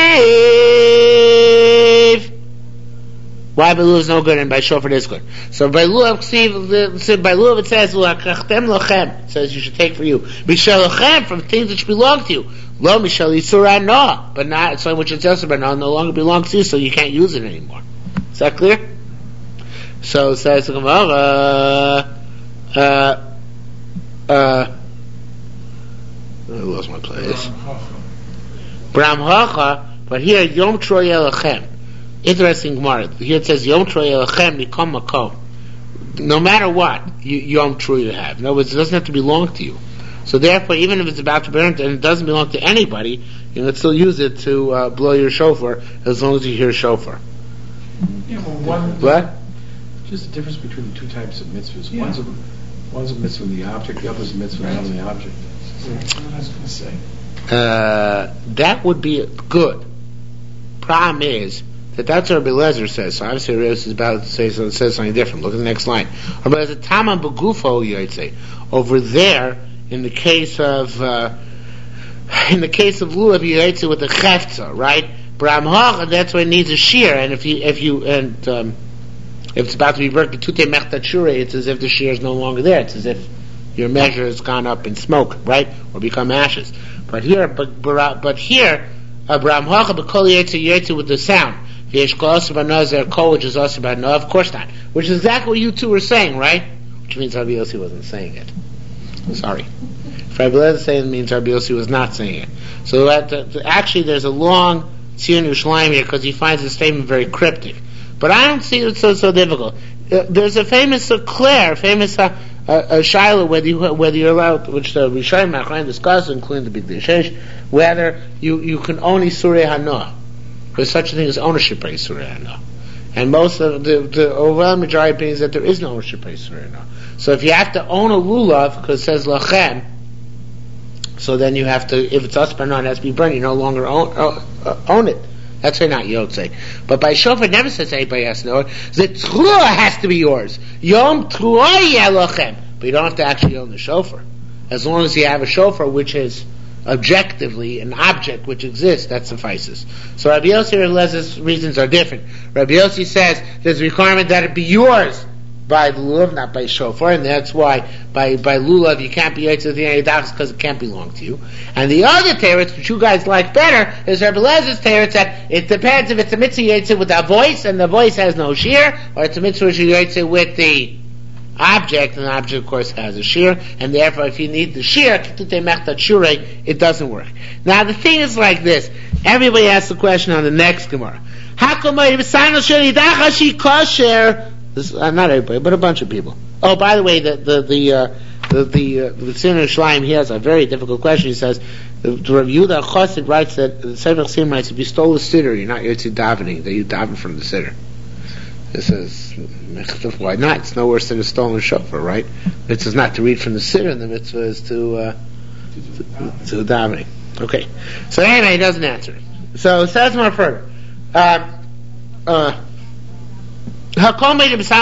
ksiv. Why Belula is no good and by shofar it is good? So by Lulav ksiv, by Lulav it says, Lachtem lochem. It says you should take for you. Mishal lochem, from things which belong to you. Lo mishal yisura no. But not, something which is just but no longer belongs to you, so you can't use it anymore. Is that clear? So it says, I lost my place. Bram Hacha, but here Yom Troy Elachem. Interesting Gemara. Here it says Yom Troy Elachem Nikom Makom. no matter what, Yom True you have. In other words, it doesn't have to belong to you. So therefore, even if it's about to burn and it doesn't belong to anybody, you can still use it to blow your shofar as long as you hear shofar. Yeah, well, What? Just the difference between the two types of mitzvahs. Yeah. One's a mitzvah in the object, the other's a mitzvah not in the object. That's what I was going to say. That would be good. Problem is that's what Rabbi Lezer says. So obviously Rabbi Lezer is about to say something different. Look at the next line. Rabbi Lezer Tamam Begufo Yoytze. Over there, in the case of lulav Yoytze with the cheftza, right? Bram that's why it needs a shear, and if it's about to be burnt, it's as if the shear is no longer there. It's as if your measure has gone up in smoke, right, or become ashes. But here, Abraham Hacha b'kol yetzi with the sound. V'yesh kol aser b'nozer kol, which is aser b'no. Of course not. Which is exactly what you two were saying, right? Which means Rabbi Yossi wasn't saying it. Sorry. If Rabbi Lezer saying it means Rabbi Yossi was not saying it. So actually, there's a long Tziyun Yerushalayim here because he finds the statement very cryptic. But I don't see it so difficult. There's a famous Shiloh, whether you're allowed, which the Rishayim Machraim discuss, including the Big Dishesh, whether you can own Isurei Hanoah. There's such a thing as ownership by Isurei Hanoah. And most of the overwhelming majority opinion is that there is no ownership by Isurei Hanoah. So if you have to own a lulav, because it says Lachem, so then you have to, if it's us or it has to be burned, you no longer own it. That's why not Yotzei. But by shofar, it never says anybody has to know it. The Trua has to be yours. Yom Trua Yelochem. But you don't have to actually own the shofar. As long as you have a shofar which is objectively an object which exists, that suffices. So Rabbi Yossi and Lez's reasons are different. Rabbi Yossi says there's a requirement that it be yours by the lulav, not by shofar, and that's why by lulav you can't be yaitz with the Yidachas because it can't belong to you. And the other teretz, which you guys like better, is Rabbi Lez's teretz that it depends if it's a mitzvah yaitz with a voice and the voice has no shear, or it's a mitzvah yaitz with the object, and the object of course has a shear, and therefore if you need the shear, it doesnn't work. Now the thing is like this. Everybody asks the question on the next Gemara. Not everybody, but a bunch of people. Oh, by the way, the Tziyun Yerushalayim, he has a very difficult question. He says, the Rav Yehuda Chassid writes that the Sefer Chassidim writes, if you stole a siddur, you're not yotzi davening, that you daven from the siddur. It says, why not? It's no worse than a stolen shofar, right? The mitzvah is not to read from the siddur, and the mitzvah is to davening. Okay. So anyway, he doesn't answer it. So it says more further. Everybody gets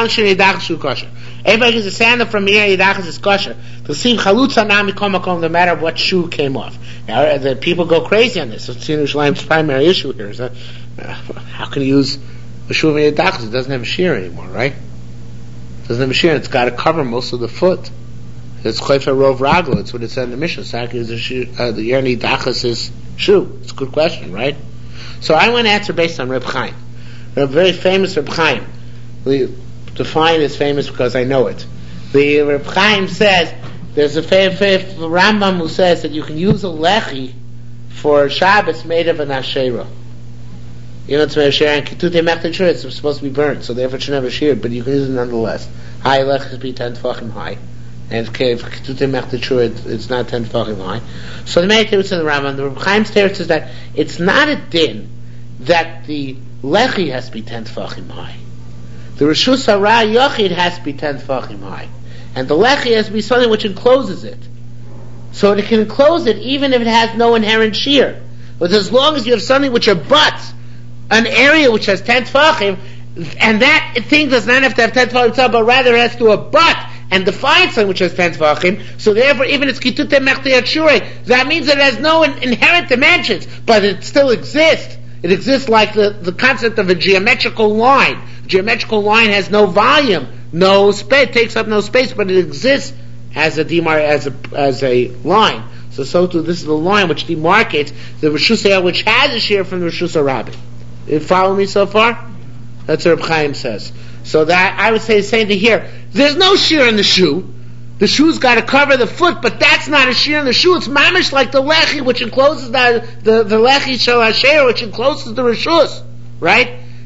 a sandal from here, Yidachas is kosher. To see chalutza no matter what shoe came off. Now, the people go crazy on this. So Tziyun Yerushalayim's primary issue here is that how can you use a shoe from Yidachas? It doesn't have a shear anymore, right? It doesn't have a shear. It's got to cover most of the foot. It's chayfer rov raglo. It's what it said in the Mishnah. Sak is the Yerni Yidachas' shoe. It's a good question, right? So I want to answer based on Reb Chaim. A very famous Reb Chaim. The define is famous because I know it. The Reb Chaim says there's a Rambam who says that you can use a lechi for Shabbos made of an asherah. You know, it's an asherah and kitute mechta it's supposed to be burnt, so therefore it should never sheared, but you can use it nonetheless. High lechis be 10 tefachim high, and kitute mechta it's not 10 tefachim high. So the main teretz of the Rambam, the Reb Chaim's teretz is that it's not a din that the lechi has to be 10 tefachim high. The Rishus Hara Yochid has to be 10 tefachim high. And the lechi has to be something which encloses it. So it can enclose it even if it has no inherent shear. But as long as you have something which abuts an area which has 10 tefachim, and that thing does not have to have 10 tefachim itself, but rather it has to abut and define something which has 10 tefachim, so therefore even it's kitute mechta shure, that means that it has no inherent dimensions, but it still exists. It exists like the concept of a geometrical line. Geometrical line has no volume, no space, takes up no space, but it exists as a line. So too, this is the line which demarcates the Rishus Hayah, which has a shear from the Rishus HaRabbi. You follow me so far? That's what Reb Chaim says. So that I would say the same thing here. There's no shear in the shoe. The shoe's got to cover the foot, but that's not a shear in the shoe. It's mamish like the lechi, which encloses the lechi shel hasher, which encloses the rishus, right?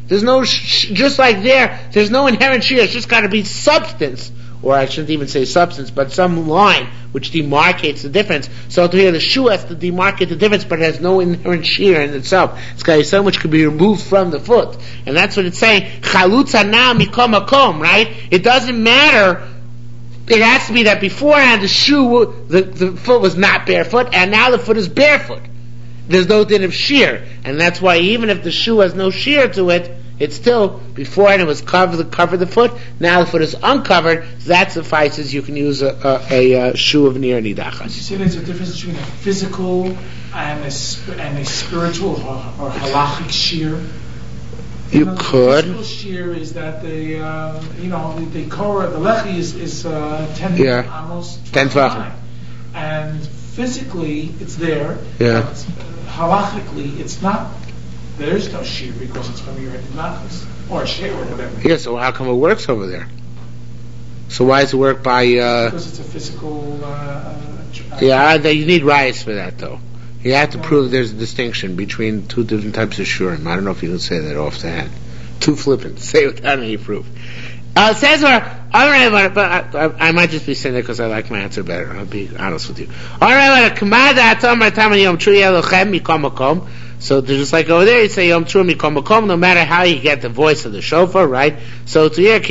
There's no, just like there's no inherent shear, it's just got to be substance, or I shouldn't even say substance, but some line which demarcates the difference. So to here, the shoe has to demarcate the difference, but it has no inherent shear in itself. It's got so much can be removed from the foot. And that's what it's saying, chalutza na mikom makom, right? It doesn't matter. It has to be that beforehand the foot was not barefoot, and now the foot is barefoot. There's no din of shear, and that's why even if the shoe has no shear to it, it's still, beforehand it was covered the foot, now the foot is uncovered, that suffices, you can use a shoe of nir nidachas. You say there's a difference between a physical and a spiritual or halachic shear? You could. The physical shear is that the lechi is 10 almost 10 tvachim. And physically it's there. Yeah. But halachically it's not. There is no shear because it's from your nidachas or a shear or whatever. Yeah. So how come it works over there? So why does it work by? Because it's a physical. You need rayas for that though. You have to prove there's a distinction between two different types of shurim. I don't know if you can say that off the hand. Too flippant. Say it without any proof. It says but I might just be saying that because I like my answer better. I'll be honest with you. So just like over there, you say Yom Tru Mikom Makom, no matter how you get the voice of the shofar, right? So to here,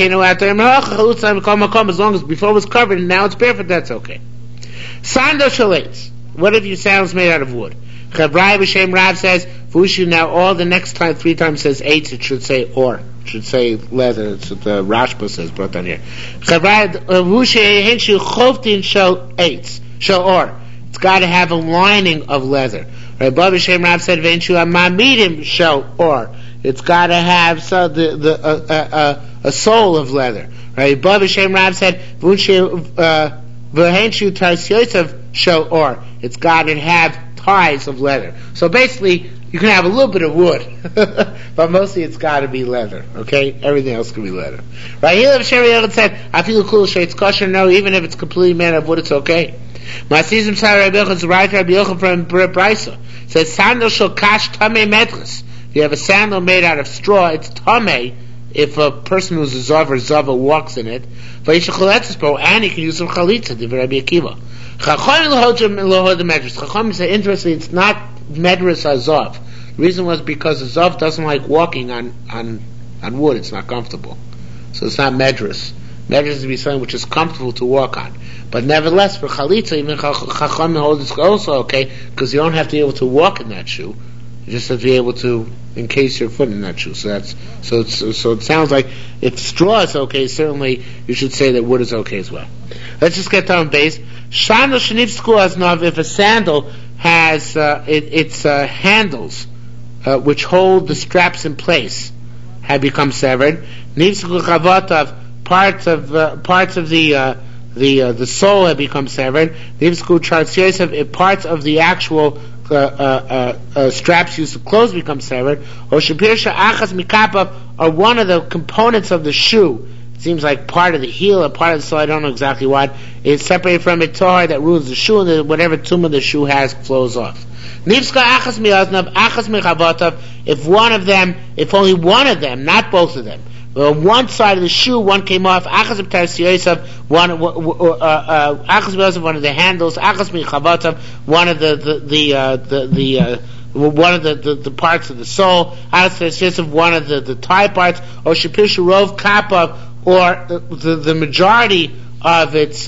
as long as before it was covered and now it's barefoot, that's okay. Sando Shalates. What if your sandal is made out of wood? Chavrai B'Shem Rav says, Vushu, now all the next time, 3 times says eitz, it should say or. It should say leather. It's what the Rashba says, brought down here. Chavrai Vushu Henshu Choftin Shel eitz, Shel or. It's got to have a lining of leather. Right? Rabbi B'Shem Rav said, Venshu Mamidim Shel or. It's got to have a sole of leather. Right? Rabbi B'Shem Rav said, Vushu V'henshu Tais Yosef Shel or. It's got to have ties of leather. So basically, you can have a little bit of wood, but mostly it's got to be leather. Okay, everything else can be leather. Right? Here, Sherry Elad said, "I feel cool. It's kosher. No, even if it's completely made of wood, it's okay." Masizim Sar Rabbi Yochanan, right? Rabbi Yochanan from Brisa says, "Sandal shel kash tamei medras." If you have a sandal made out of straw, it's tamei. If a person who's a zav or zava walks in it, and he can use some chalitza. Divrei Rabbi Akiva. Chacham say, interestingly, it's not medras azav. The reason was because the zav doesn't like walking on wood. It's not comfortable, so it's not medras. Medras is to be something which is comfortable to walk on. But nevertheless, for chalitza, even Chacham holds it's also okay because you don't have to be able to walk in that shoe. You just have to be able to encase your foot in that shoe. So it sounds like if straw is okay, certainly you should say that wood is okay as well. Let's just get down base. Shandal shenifsku aznav. If a sandal has its handles which hold the straps in place have become severed, nifsku chavotav, parts of the sole have become severed. Nifsku chartziyesav, parts of the actual straps used to clothes become severed, or shapirsha achas mikapa, or one of the components of the shoe, it seems like part of the heel or part of the sole, I don't know exactly what, is separated from a tahor that rules the shoe, and whatever tumor the shoe has flows off. Nifska achas miaznav, achas michavatav, if only one of them, not both of them, one side of the shoe, one came off. Achas b'tarsiyosav, one of the handles. Achas b'chavasav, one of the parts of the sole. Achas b'tarsiyosav, one of the tie parts. Or shapishu rov kappa, or the majority of its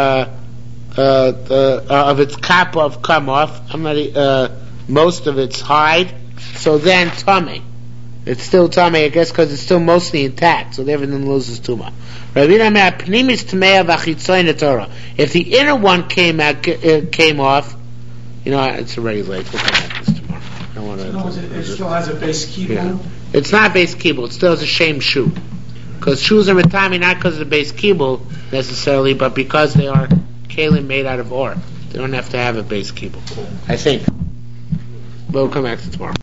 kappa have come off. Most of its hide. So then tummy. It's still tummy, I guess, because it's still mostly intact, so everything loses tumah. If the inner one came off, it's already late. We'll come back to this tomorrow. It still has a base kibul? Yeah. It's not base kibul, it still has a shame shoe. Because shoes are mitami not because of the base kibul necessarily, but because they are kalim made out of ore. They don't have to have a base kibul, I think. But we'll come back to tomorrow.